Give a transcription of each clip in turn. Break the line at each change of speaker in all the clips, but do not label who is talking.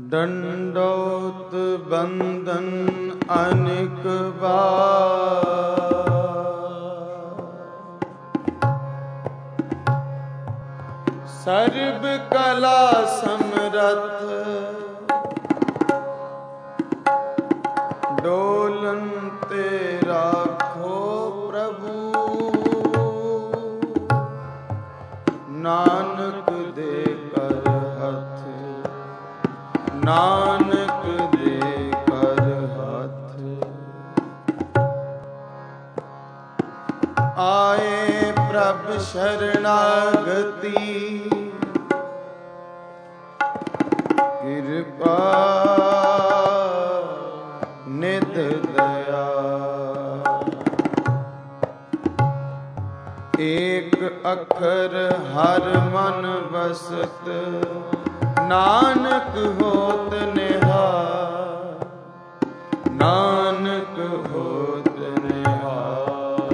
दंडोत बंदन अनेक बार, सर्व कला समरथ डोलन ते राखो प्रभु, नानक दे कर हथ, नानक दे कर हथ। आए प्रभ शरणागति, कृपा निध दया। एक अखर हर मन बसत, नानक होत निहार, नानक होत निहार।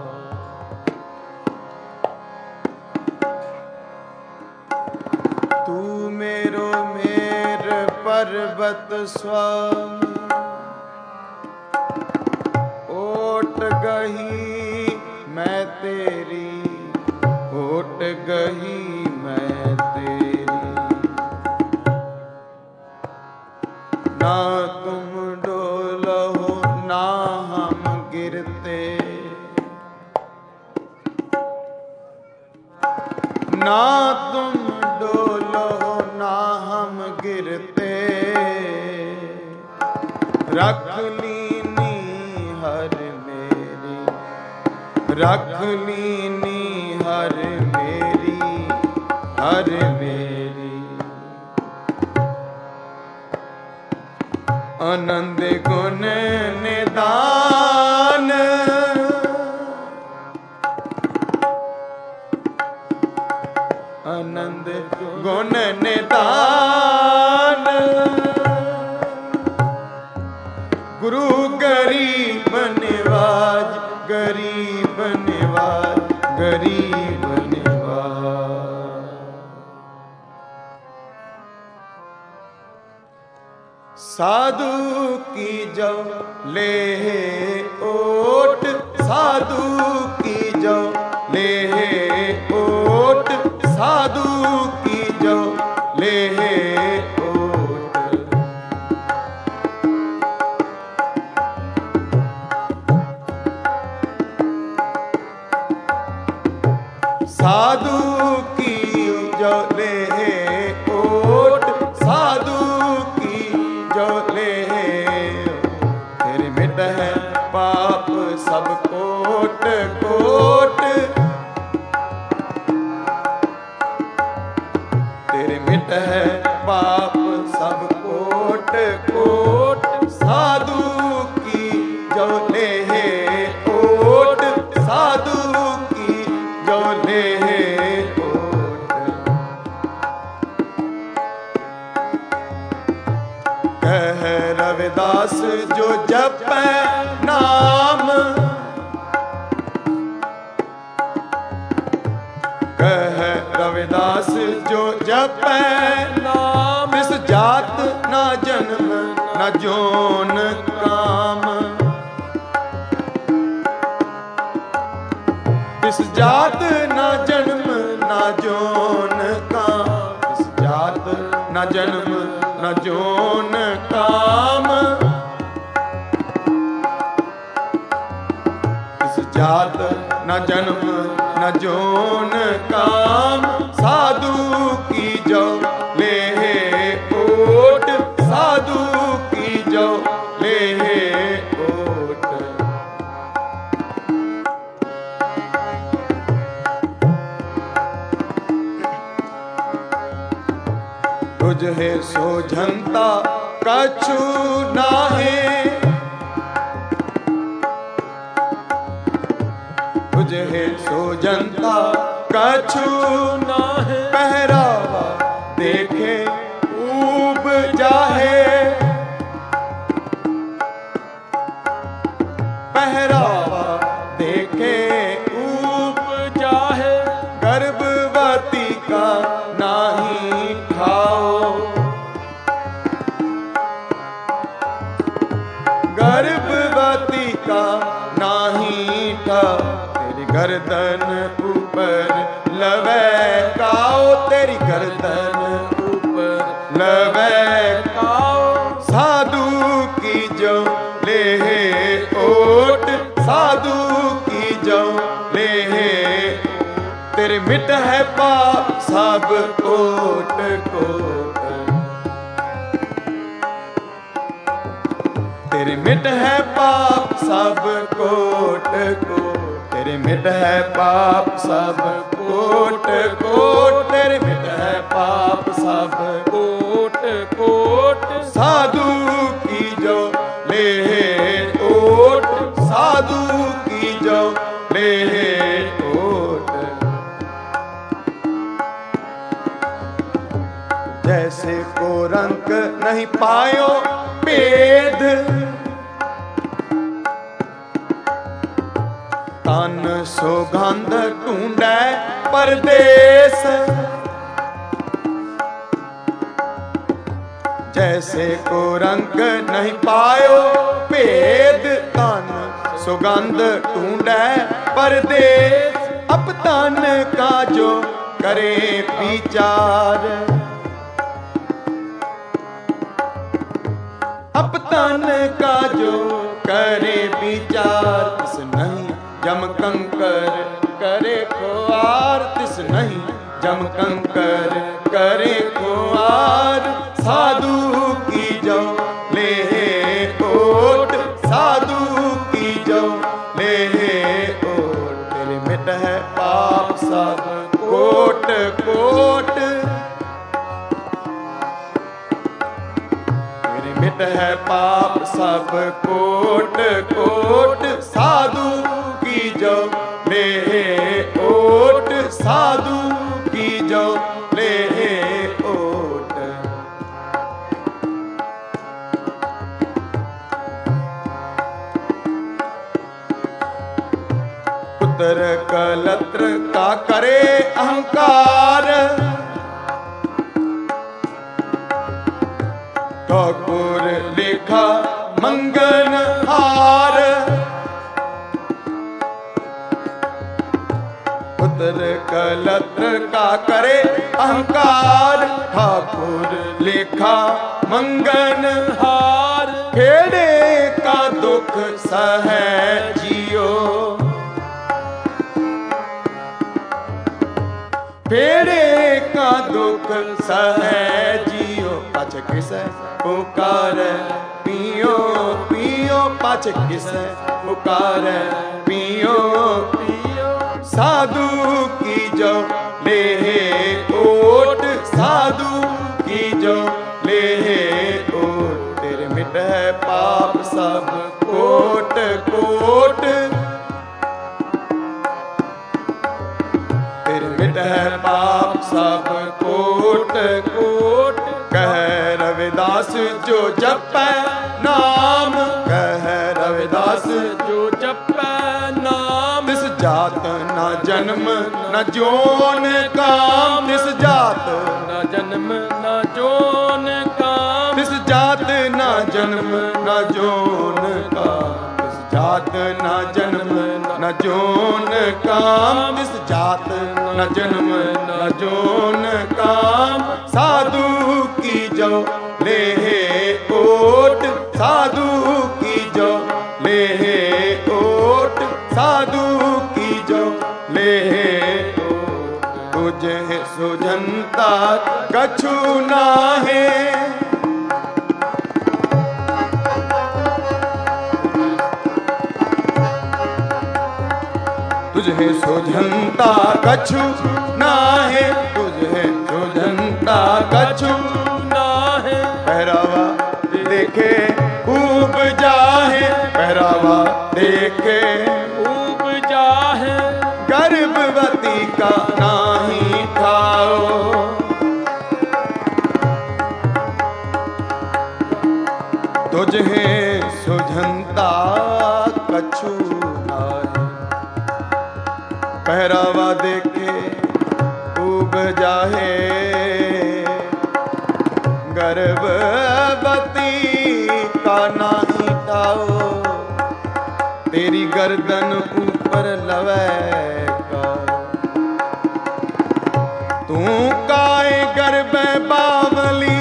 तू मेरो मेर पर्वत स्वामी, ओट गही मैं तेरी, ओट गही मैं तेरी। ना तुम डोलो ना हम गिरते, ना तुम डोलो ना हम गिरते। रख लीनी हर मेरी, रख लीनी हर मेरी, हर मेरी। आनंद गुण निदान, आनंद गुण निदान। गुरु गरीब निवाज, गरीब निवाज, गरीब निवाज। साधु की जो ले ओट, साधु की जो ले ओट, साधु की जो ले ओट। साधु की जो ले ओट, साधु की जो ले। तेरे मिट है पाप सब कोट कोट, तेरे मिट है पाप सब कोट कोट। साधु की जो ले ओट, साधु की जो ले ओट। कह रविदास जो जपै नाम, कह रविदास जो जपै नाम। इस जात ना जन्म ना जोन काम, इस जात ना जन्म ना जोन काम, इस जात ना जन्म ना जोन काम। इस जात ना जन्म न जोन काम। साधु की जो ले ओट, साधु की जो ले ओट। तुझे सोझंता कछु नाहे, तुझे सोझंता कछु नाहे। पहरावा देखे ऊब जाहे, पहरावा देखे ऊब जाहे। गर्भवती का नाही खाओ, का, तेरी गर्दन ऊपर लवे काओ, तेरी गर्दन ऊपर लवे काओ। साधु की जो ले ओट, साधु की जो ले, तेरे मिट है पाप सब कोट कोट, तेरे मिट है पाप सब कोट कोट, तेरे मिट है पाप सब कोट कोट, तेरे मिट है पाप सब कोट कोट। साधु की जो ले ओट, साधु की जो ले ओट, जैसे को रंग नहीं पायो भेद, तन सुगंध ढूंढे परदेस, जैसे को रंग नहीं पायो भेद, तन सुगंध ढूंढे परदेस। अब तन का जो करे विचार, अब तन का जो करे विचार, तिस नहीं जम कंकर करे खुआर, तिस नहीं जम कंकर करे खुआर। साधु की जो ले ओट, साधु की जो ले ओट, तेरे मिट है पाप सब कोट कोट, मिट है पाप सब कोट कोट। साधु की जो ले ओट, साधु की जो ले ओट। पुत्र कलत्र का करे अहंकार, ठाकुर लिखा मंगन हार। पुत्र कलत्र का करे अहंकार, ठाकुर लिखा मंगन हार। खेड़े का दुख सहे जियो, फेड़े का दुख सहे जियो। पाछ किसे पुकार पियो पियो, पाछ किसे पुकार पियो पियो। साधु की जो ले ओट, साधु की जो ले ओट, तेरे मिट है पाप सब कोट कोट, मिट है पाप सब कोट कोट। कह रविदास जो जपै नाम, कह रविदास जो जपै नाम। तिस जात न जन्म न जोन काम, तिस जात न जन्म न जोन काम। तिस जात न जन्म न जोन काम, तिस जात न जन्म न जोन काम। तिस जात न जन्म न जोन काम। साधु की जो ले ओट, साधु की जो ले ओट, साधु की जो ले ओट। तुझे सुझंता कछु नाहे, तुझे सुझंता कछु नाहे, तुझे सुझंता कछु नाहे। पहरावा देखे ऊब जाहे, पहरावा देखे ऊब जाहे। गर्भवती का नाही खाओ, तुझे सुझंता कछु नाहे। पहरावा देखे ऊब जाहे, गर्भवती का नाही ठाओ। तेरी गर्दन ऊपर ਉਪਰ ਲਵੈ ਕਾ। ਤੂੰ ਕਾਏ ਗਰਬੈ ਬਾਵਲੀ,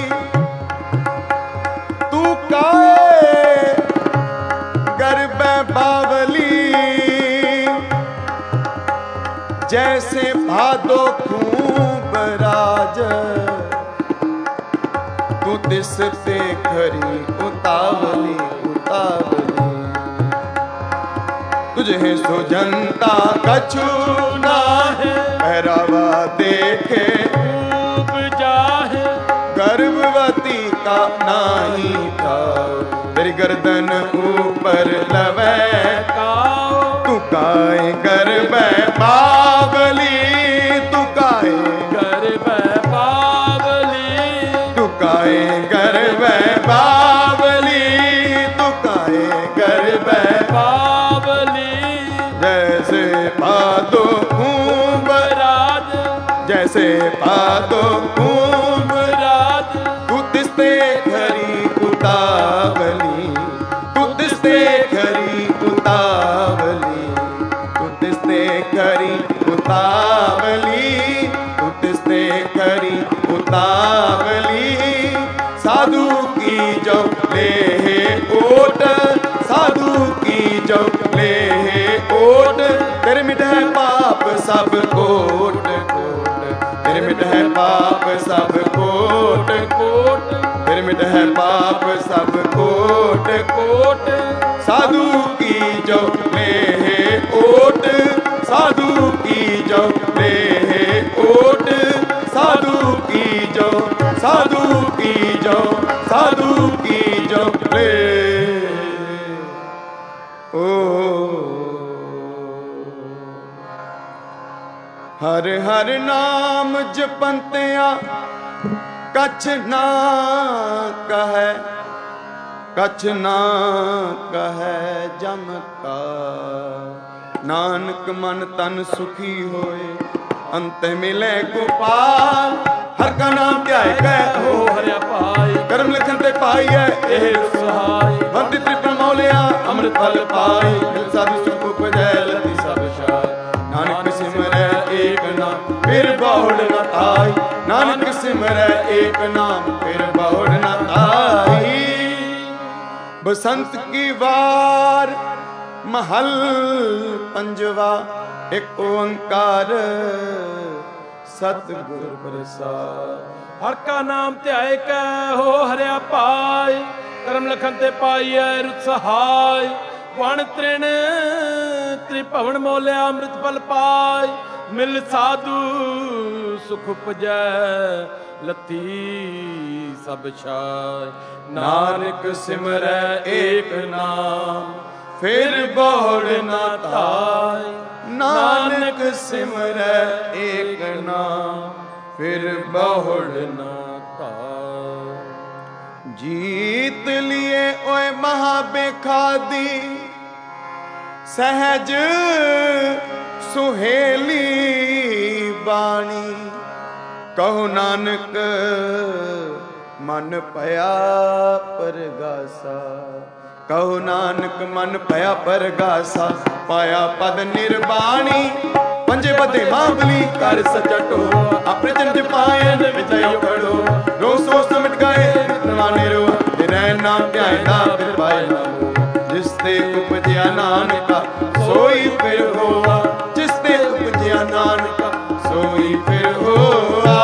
ਤੂੰ ਕਾਏ गरबै बावली, जैसे भादो खूब राज। तू तिस ते खरी उतावली उतावली, तुझे सुजनता कछु नाहि, पहरावा देखे खूब जाहे, गर्भवती का नाही था। तेरी गर्दन ऊपर लवै काओ, तू काए गरबै बावली, तू काए गरबै बावली, तू काए गरबै बावली, तू काए गरबै बावली। जैसे भादो खूब राज, जैसे भादो खूब राज, तू तिसते खरी उतावली, तू तिसते खरी उतावली, तू तिसते खरी उतावली, तू तिसते खरी उतावली। साधु की जो लेहे ओट, साधु की जो लेहे ओट, तेरे मिटे पाप सब कोट कोट, तेरे मिटे पाप सब कोट कोट, तेरे मिटे पाप सब कोट कोट। साधु की जो लेहे ओट, साधु की जो लेहे ओट, साधु की जो, साधु की जो, साधु की जो ले ओ। हर हर नाम जपंतिया कछ ना कहे, कछ ना कहे जम का। नानक मन तन सुखी होए, अंत मिले गोपाल। हर का नाम ध्याय कै हो हरिया पाई, कर्म लिखन ते पाई है एह सहाय। वंदि त्रिपुर मौलिया अमृत फल पाई, मिल साधु सुख उपजै लति सब शाय। नानक सिमरै एक नाम फिर बहुड़ न ताई, नानक सिमरै एक नाम फिर बहुड़ न ताई। बसंत की वार महल पंजवा, एक ओंकार सतगुर प्रसाद।
हर का नाम ध्याय कै हो हरिया पाई, करम लखन ते पाईऐ रुत सहाय। वण तृण त्रिभवन मोलिया अमृत फल पाई, मिल साधु सुख उपजै लती सब छाय।
नानक सिमरै एक नाम फिर बहुड़ न ताई, नानक सिमरै एक नाम फिर बहुड़ न ताई। जीत लिए ओए महाबेखादी, सहज सुहेली बाणी। कहो नानक मन पया परगासा, कहो नानक मन पया परगासा। पाया पद निर्वाणी, पंजे बदे मांगली कर सचा टो। अपने जन पायन विजय खड़ो, रो सो समट गए नवाने रो। तेरे नाम ध्यायदा फिर पाए ना हो, जिसते उपजया नानका सोई फिर होआ। जिसते उपजया नानका सोई फिर होआ।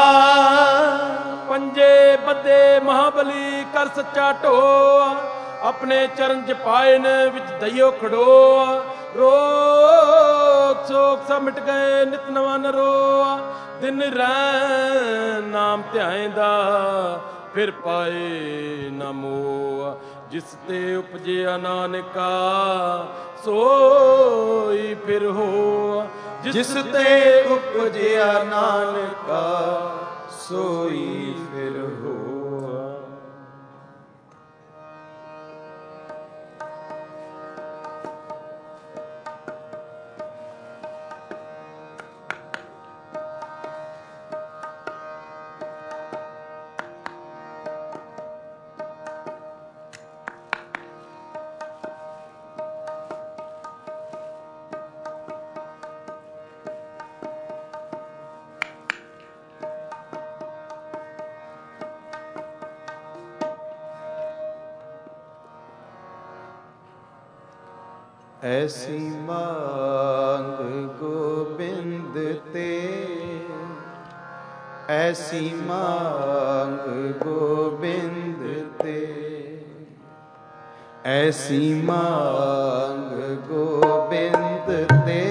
पंजे बदे महाबली कर सच्चा ढोआ, अपने चरण च पाए न विच दइयो खड़ोआ। रोग शोक सब मिट गए नित नवा न रोआ। दिन रैन नाम ध्याएंदा फिर पाए न मोआ। जिस ते उपजिया नानका सोई फिर होआ।
जिस ते उपजिया नानका सोई फिर होआ। ਐਸੀ ਮੰਗ ਗੋਬਿੰਦ ਤੇ, ਐਸੀ ਮੰਗ ਗੋਬਿੰਦ ਤੇ, ਐਸੀ ਮੰਗ ਗੋਬਿੰਦ ਤੇ,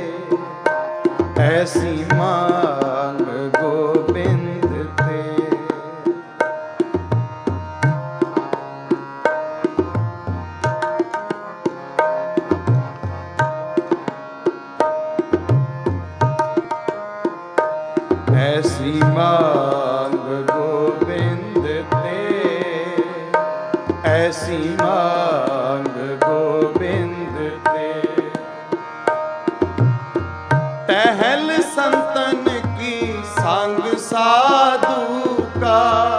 ਐਸੀ ਮੰਗ ਗੋਬਿੰਦ ਤੇ। ਐਸੀ ਮੰਗ ਗੋਬਿੰਦ ਤੇ, ਐਸੀ ਮੰਗ ਗੋਬਿੰਦ ਤੇ। टहल संतन की संग साधु का,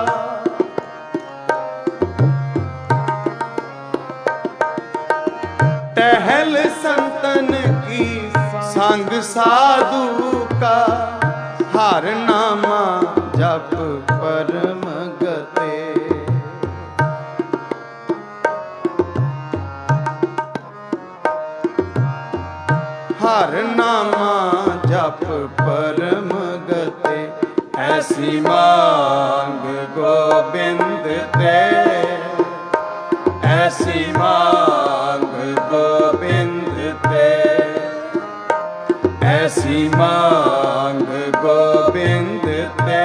टहल संतन की संग साधु का, हर नामा जप परम गते। हर नामा जप परम गते, ऐसी मांग गोबिंद ते, ऐसी मांग गोबिंद ते, ऐसी मांग गोबिंद ते,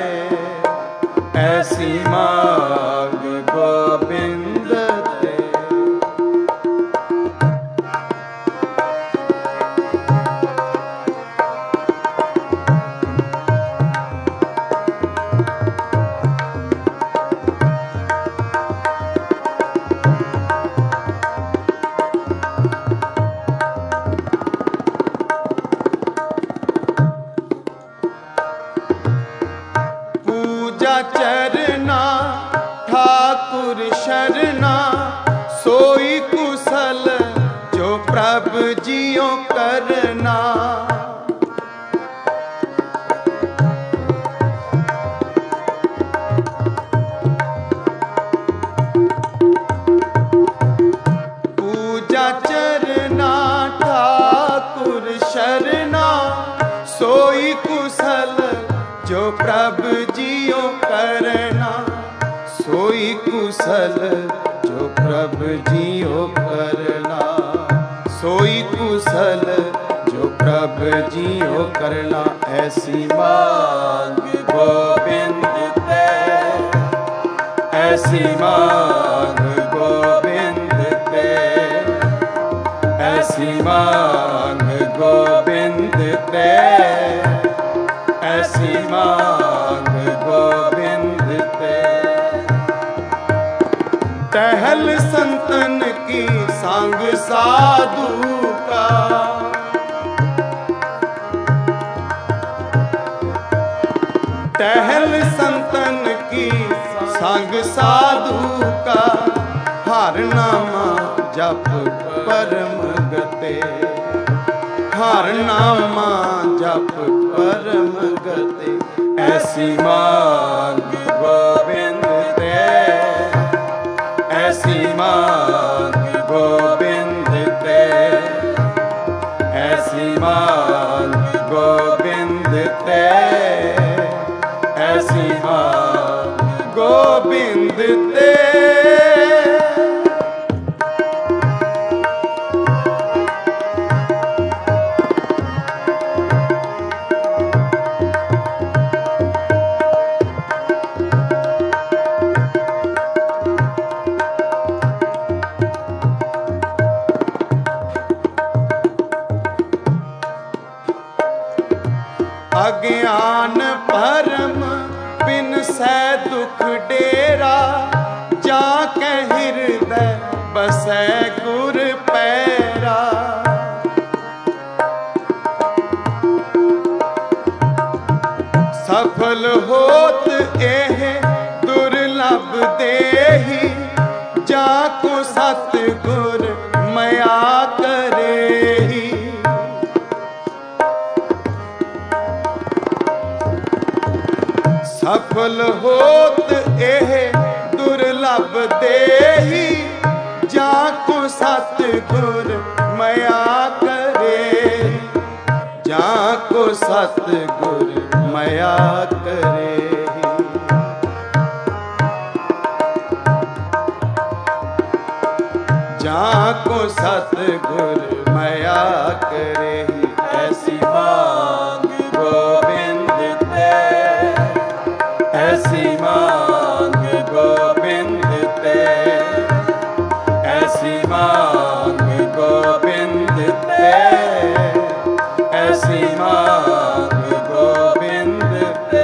ऐसी मांग गोबिंद ते। चरना ठाकुर शरणा, सोई कुशल जो प्रभ जियो करना। पूजा चरना ठाकुर शरणा, सोई कुशल जो प्रभ जियो करना। सोई कुशल जो प्रभ जियो करना, सोई कुशल जो प्रभ जियो करना। ऐसी मांग गोबिंद ते, ऐसी मांग गोबिंद ते, ऐसी मांग गोबिंद ते, ऐसी मांग गोबिंद ते। टहल संतन की संग साधु का, टहल संतन की संग साधु का, हर नामा जप परम गते, हर नामा जप परम गते। ऐसी मांग गोबिंद ते, ऐसी मांग गोबिंद ते, ऐसी मांग गोबिंद ते, ऐसी मांग गोबिंद ते। अज्ञान भरम बिन सै दुख डेरा, जाके हृदय बसै गुर पैरा। सफल होत एह दुर्लभ देही, जाको सतगुर मया करेही। सफल होत एह दुर्लभ देही, जाको सतगुर सतगुर मया करे। जाको सतगुर मया करे, ऐसी मांग गोविंद ते, ऐसी मांग गोविंद ते, ऐसी मांग गोविंद ते, ऐसी मांग गोविंद ते।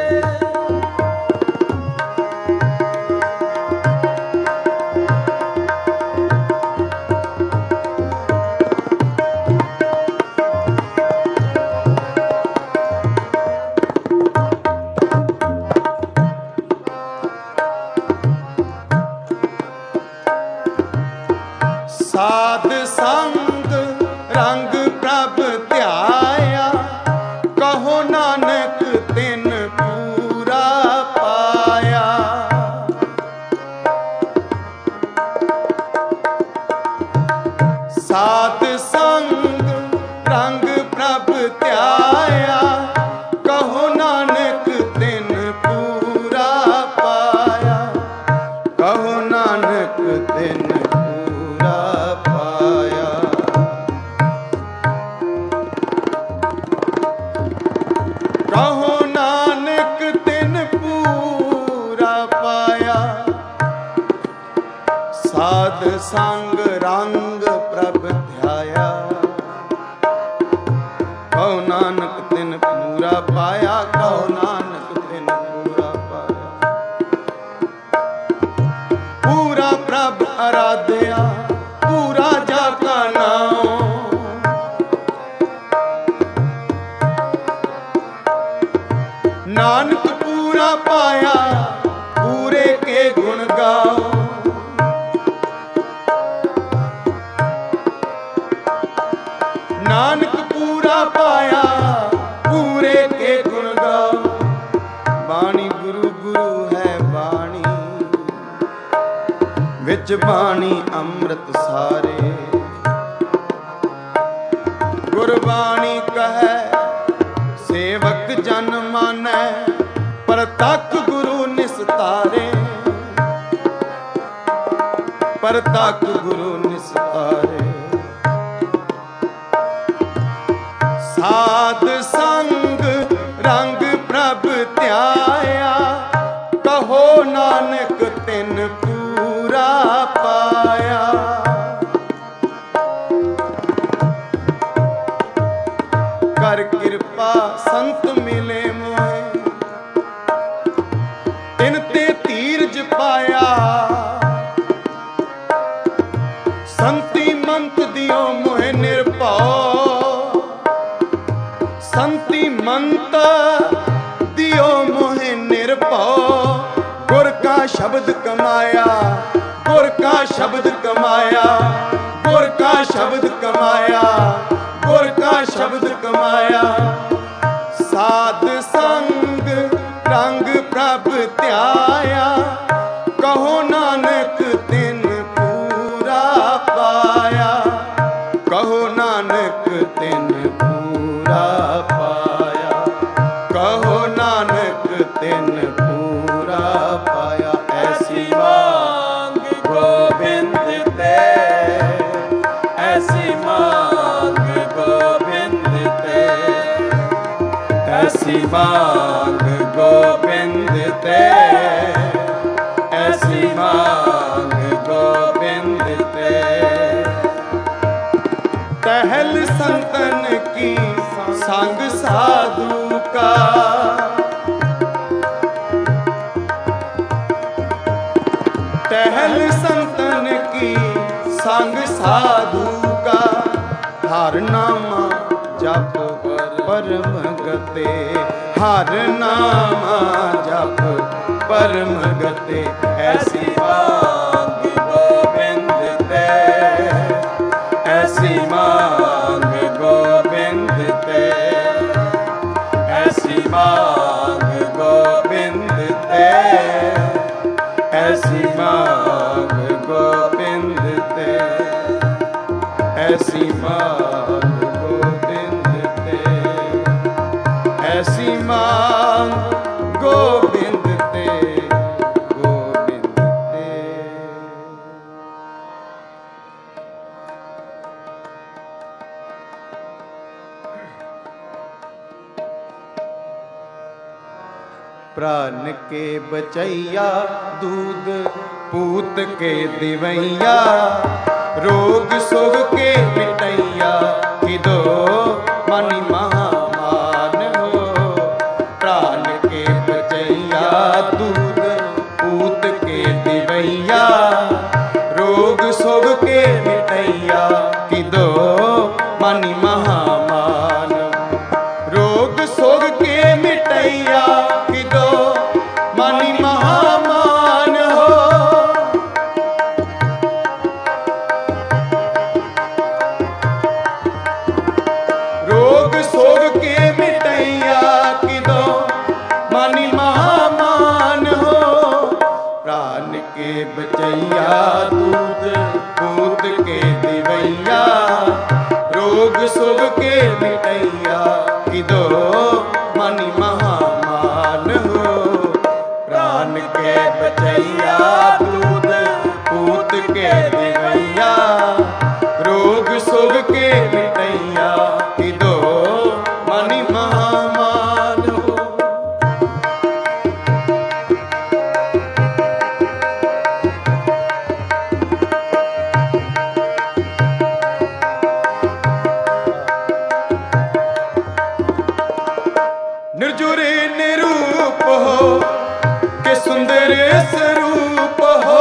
साध संग रंग प्रभ ध्याया, कहो नानक तिन पूरा पाया। साध संग रंग प्रभ ध्याया, कहो नानक तिन पूरा पाया, कहो नानक तिन पाया। कहो नानक तिन पूरा पाया, साध संग रंग प्रभ ध्याया, कहो नानक तिन पूरा पाया, कहो नानक तिन पूरा पाया। पूरा प्रभ आराध्या, पूरा जाका नाम, नानक पूरा पाया, पूरे के गुण गाओ। नानक पूरा पाया, पूरे के गुण गाओ। बाणी गुरु गुरु है बाणी, विच बाणी अमृत सारे। गुरबाणी कहे सेवक जन मानै, परतख गुरु निस्तारे, परतख गुरु निस्तारे। साध संग रंग प्रभ ध्याया, कहो नानक तिन पूरा पाया। कर कृपा संत मिले मोहे, तिन ते धीरज पाया। संति मंत दियो मोहे निर्भव, संति मंत दियो मोहे निर्भव। गुर का शब्द कमाया, गुर का शब्द कमाया, गुर का शब्द कमाया, गुर का शब्द कमाया। साध संग रंग प्रभ ध्याया, कहो नानक तिन पूरा पाया, कहो नानक तिन पूरा पाया, कहो नानक तिन पूरा पाया। ऐसी मांग गोविंद ते, ऐसी मांग गोविंद ते, ऐसी मांग गोविंद ते, ऐसी मांग गोविंद ते। टहल संतन की संग साधु का, टहल संतन की संग साधु का। हर नामा जप परम गते, हर नामा जप परम गते। ऐसी मांग गोविंद ते, ऐसी मांग गोविंद ते, ऐसी मांग गोविंद ते, ऐसी मांग गोविंद ते, ऐसी मांग गोविंद ते। प्राण के बचैया दूध पूत के दिवैया रोग सोग के मिटैया कि दो मनि महामान हो। प्राण के बचैया दूध पूत के दिवैया रोग सोग के मिटैया कि दो मनि महामान। रोग सोग के मिटैया कि दो मनि महामान हो। रोग सोग के मिटैया कि दो मनि महामान हो। प्राण के बचैया दूध पूत के दिवैया रोग सोग के मिटैया कि दो मनि महामान हो। प्राण के बचैया दूध पूत के दिवैया रोग सोग के मिटैया कि दो मनि महामान हो। निर्जुर निरूप हो के सुंदर स्वरूप हो।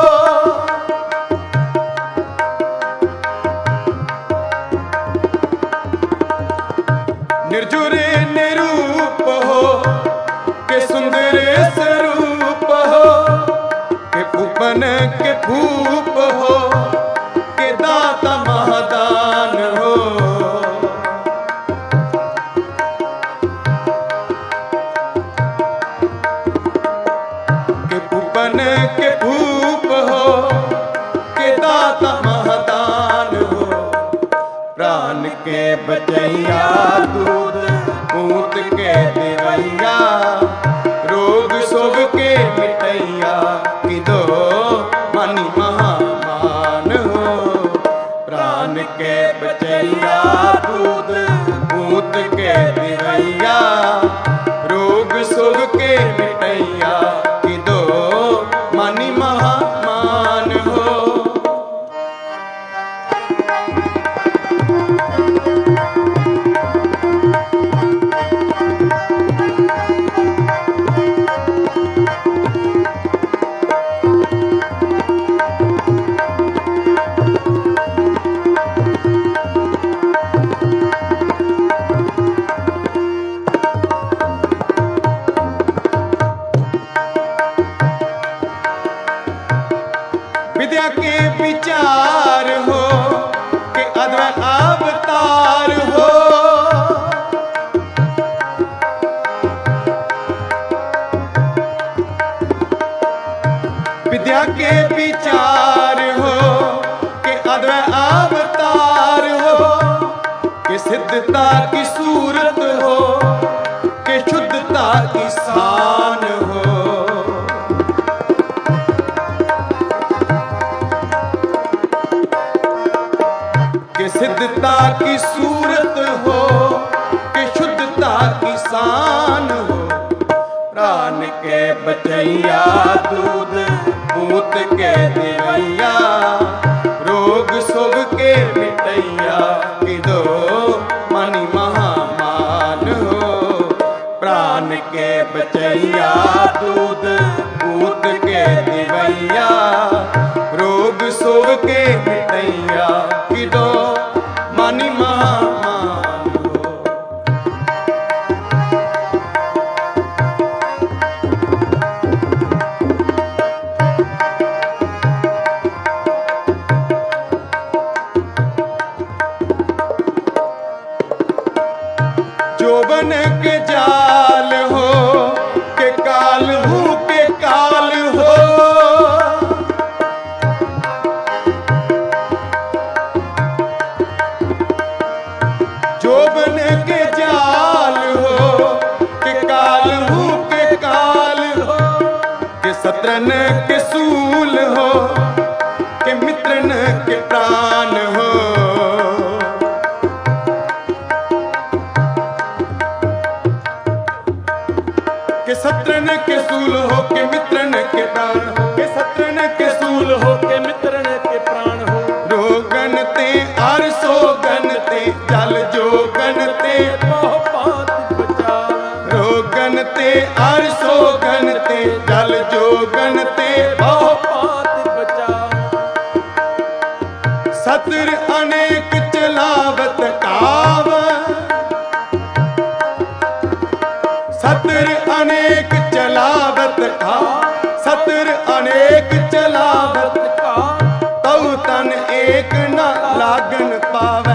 निर्जुर निरूप हो के सुंदर स्वरूप हो के भूपन के भूप हो के दाता महादान हो। के भूप हो के दाता महादान हो। प्राण के बचैया दूध पूत के दिवैया रोग सोग के मिटैया कि दो मनि महामान हो। प्राण के बचैया दूध पूत के दिवैया रोग सोग के मिटैया कि दो मनि महामान हो। विद्या के विचार हो के अद्वैत अवतार हो। विद्या के विचार हो के अद्वैत अवतार हो के सिद्धता की सूरत हो के शुद्धता की शान हो। के सिद्धता की सूरत हो के शुद्धता की शान हो। प्राण के बचैया दूध पूत के दिवैया रोग सोग के मिटैया कि दो मनि महामान हो। प्राण के बचैया दूध पूत के दिवैया रोग सोग के मिटैया कि दो मनि महामान हो। जोबन के जाल हो के काल हूँ के काल हो। जोबन के जाल हो के काल हूँ के काल हो के शत्रन के सूल हो के मित्रन के प्राण हो। के शत्रन के सूल हो के मित्रन के प्राण हो के सत्रन के
सूल हो के मित्रन के प्राण हो
रोगन ते आर सोगन ते जल जोगन ते
बहु पात बचाव
रोगन ते आर सोगन ते जल जोगन ते
बहु पात बचाव
सतर अनेक चलावत काव सतर अनेक चलावत का सतर अनेक चलावत
का
तऊ तन एक न लागन पावे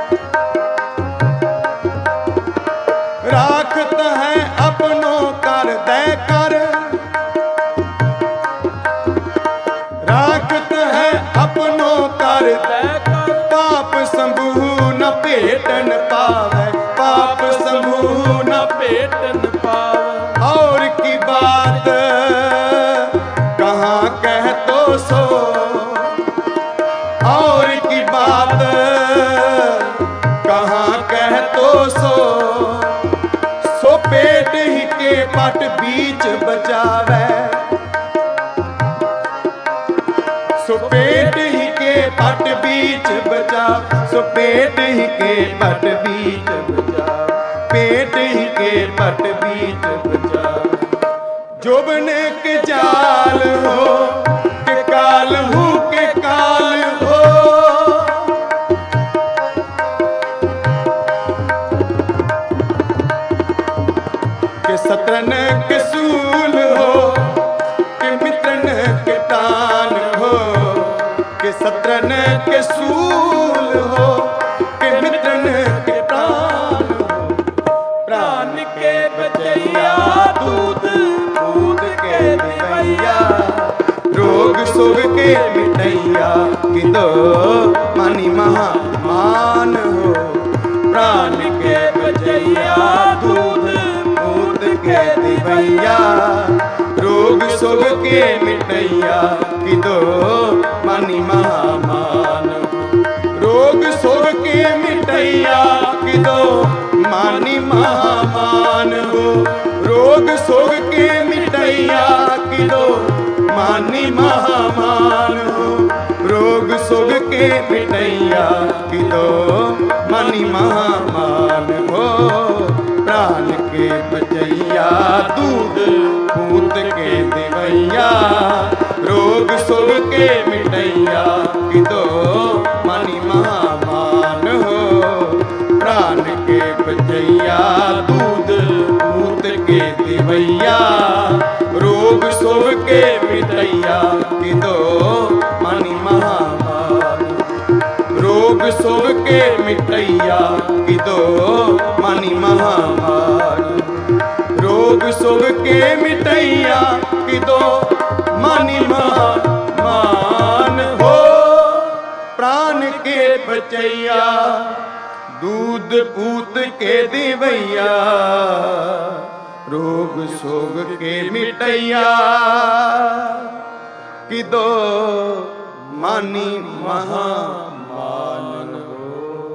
राखत है अपनों कर दे कर राखत है अपनों कर पाप समूह न भेटन पावे पाप समूह न
भेटन पावे
और की बात कहाँ कह तो सो और की बात कहाँ कह तो सो पेट ही के पट बीच बचावे सो पेट ही के पट बीच बचा सो पेट ही के पट बीच बचा पेट ही के पट बीच बचा जोबने के जाल हो के काल हूँ के काल हो के सत्रन के सूल हो के मित्रन के तान हो के सत्रन के सूल हो के मित्रन के प्राण हो
प्राण के बचैया दूध दूध के दिवैया
रोग सोग के मिटैया कि दो मानी महामान हो प्राण
के बचैया दूध
दूध के दिवैया रोग सोग के मिटैया कि दो मानी महामान रोग सोग के मिटैया कि दो मानी महामान हो रोग सोग के मिटैया कि दो मानी महामान हो रोग सोग के मिटैया कि दो मानी महामान हो प्राण के बचैया दूध पूत के दिवैया रोग सोग के मिटैया कि दो मानी महामान हो प्राण के बचैया दूध पूत के दिवैया रोग सोग के मिटैया कि दो मानी महामान रोग सोग के मिटैया कि दो मानी महामान रोग सोग के मिटैया कि दो मानी महामान हो प्राण के बचैया दूध पूत के दिवैया रोग सोग के मिटैया कि दो मानी महामान हो।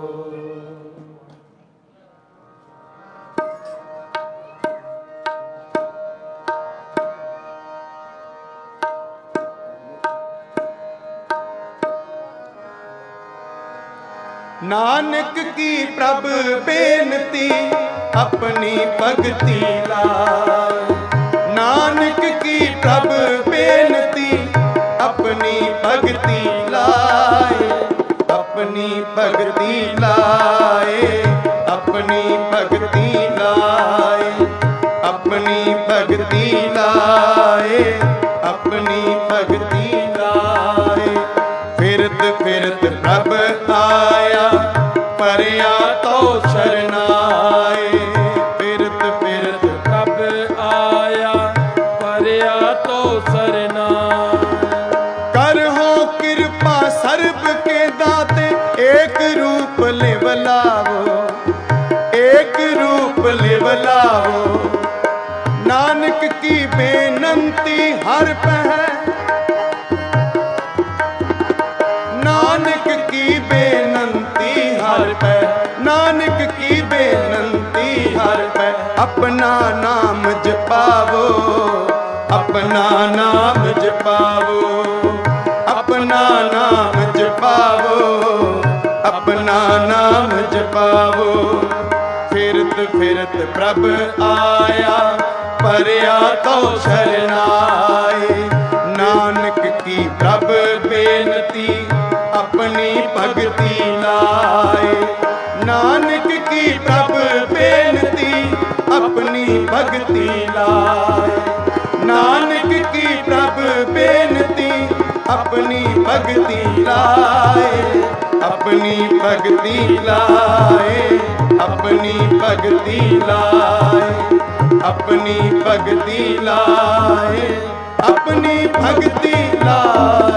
नानक की प्रभ बेनती अपनी भगति लाए नानक की प्रभ बेनती अपनी भगति लाए अपनी भगति लाए अपनी भगति लाए अपनी भगति लाए अपनी भगति लाए फिरत फिरत प्रभ आया परया तो शरणाए फिरत फिरत
प्रभ आया परया तो सरना
कर हो कृपा सर्व के दाते एक रूप लेवलावो एक रूप लेवलावो नानक की बेनंती हर पह नानक की बेनंती हर पे नानक की बेनंती हर पे अपना नाम जपावो अपना नाम जपावो, अपना नाम जपावो, अपना नाम जपावो। फिरत फिरत प्रभ आया, परया तो शरनाए। नानक की प्रभ बेनती, अपनी भगति लाए। नानक की प्रभ बेनती, अपनी भगति लाए। नानक की प्रभ बेनती, अपनी भगति लाए। अपनी भगति लाए, अपनी भगति लाए, अपनी भगति लाए, अपनी भगति लाए।